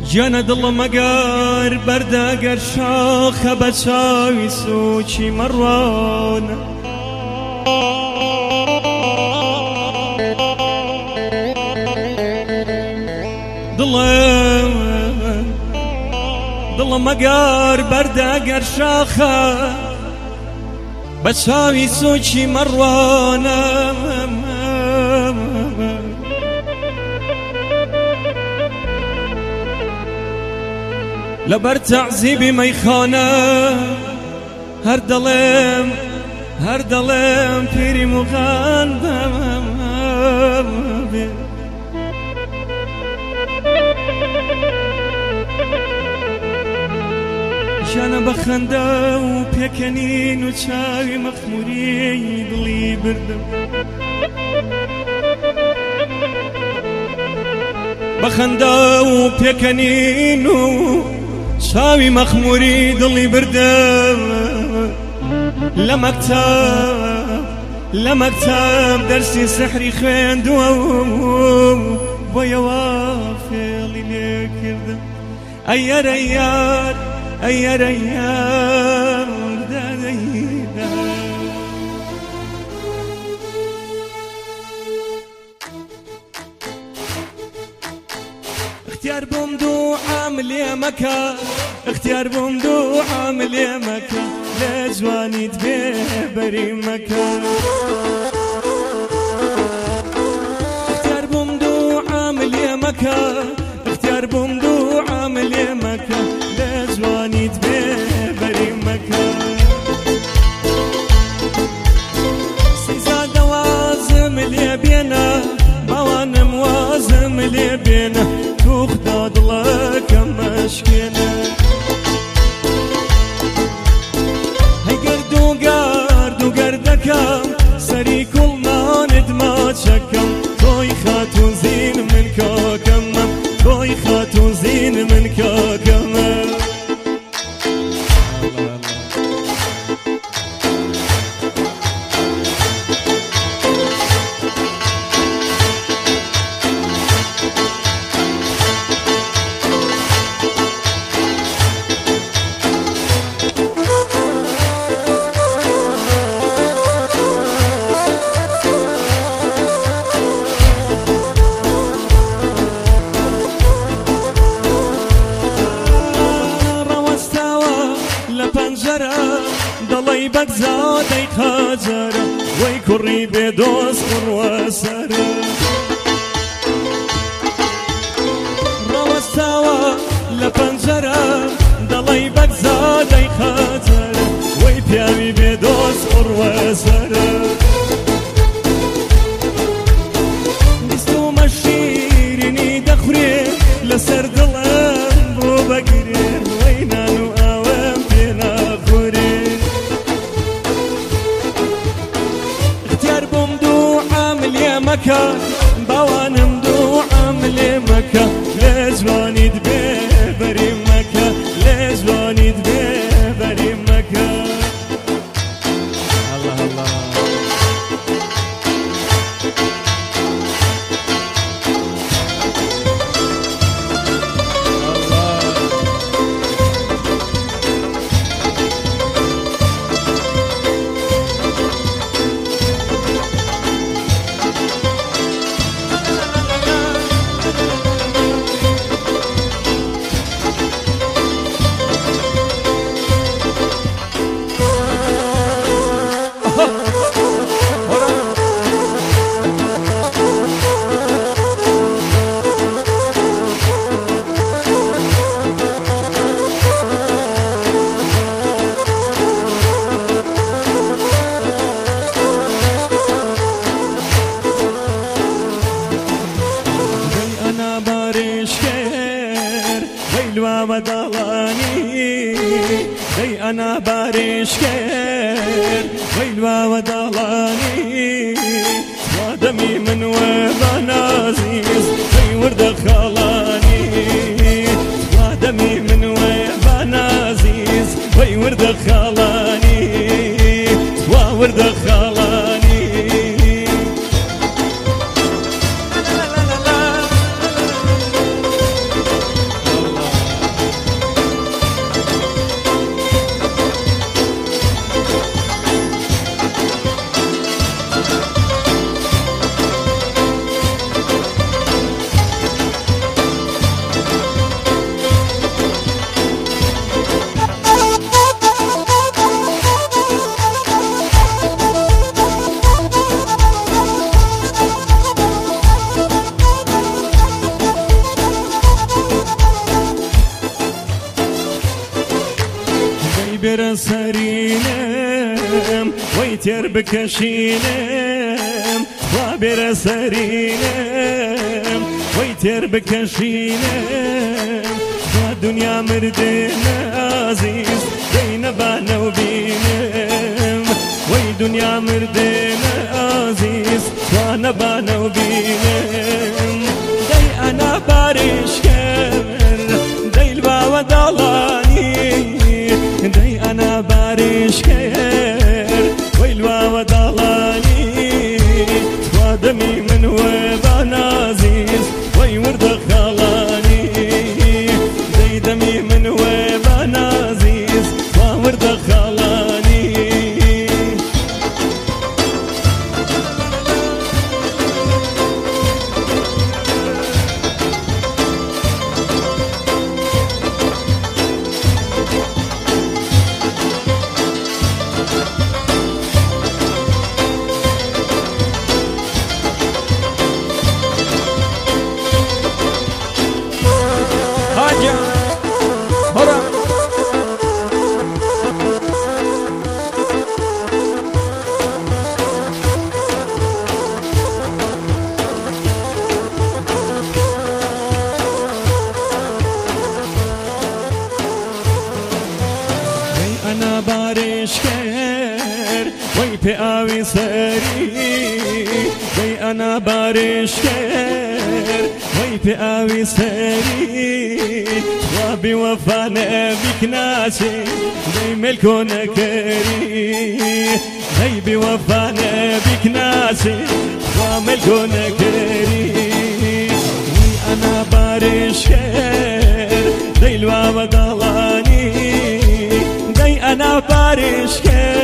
جانا دڵ مەگەر بەردەگەر شاخە بە چاوی سوچی مەڕوانە دڵ مەگەر بەردەگەر شاخە بە چاوی سوچی مەڕوانە لبر تعذیبی میخانه هر دلم پیری مغان جانا بخنده و پیکنین و چاوی مخموری دلی بردم بخنده و پیکنین و چاوی مخموری دلی بردم لمکتب درسی سحری خوێندووە بۆ یەوە فێڵی لێ کردم ئەیەر دادەیدا اختیار بوم دوعام لێ مەکە اختیار بوم دوعام لێ مەکە لە جوانیت بێبەری مەکە اختیار بوم دوعام لێ مەکە اختیار بوم دوعام لێ مەکە لە جوانیت بێبەری مەکە سیزادە وازم لێ بێنە باوانم وازم لێ بێنە توخدا دڵەکەم مەشکێنە هەی گەرد و گەردەکەم سەری کوڵمانت ماچەکەم تۆی خاتوون زین من کاکەمە تۆی خاتوون زین من کاکەمە دڵی بەگزادەی قاجەرە وەی کوڕی بێدۆست بڕوەسەرە ڕەوەستاوە لە پەنجەرە دڵی بەگزادەی قاجەرە وەی پیاوی بێدۆست بڕوەسەرە بیستومە شیرینی دەخورێ لەسەر دڵم بۆ بەگرێ وەی نان و ئاوەم پێ ناخورێ مەکە باوانم دوعام لێ مەکە لە جوانیت بێبەری مەکە لە جوانیت بێبەری مەکە الله الله دەی ئەنا بارێشکێر وەیلواوە داڵانی وا دەمی من وە بانازیز دەی وردە خاڵانی وا دەمی من وە بانازیز وەی وردە خاڵانی وا وردە خاڵانی الله بێرە سەرینم وەی تێر بکەشینم وا بێرە سەرینم وەی تێر بکەشینم وا دنیا مردنە عزیز دەی نەبانە و بینم وەی دنیا مردنە عزیز وا نەبانە و بینم دەی ئەنا بارشکەر دەی باوە داڵانی دەی ئەنا بارشکەر وەی باوە داڵانی وا دەمی من وێ بانازیز وەی وردە خاڵانی دەی دەمی من وێ بانازیز وا وردە خاڵانی أنا بارشكر وي بأوي سري وي أنا بارشكر وي بأوي سري وابي وفانا بك ناسي زي ملكونا كري هي بوفانا بك ناسي وملكونا كري وي أنا بارشكر زي الوابا ضلاني أنا بارشكر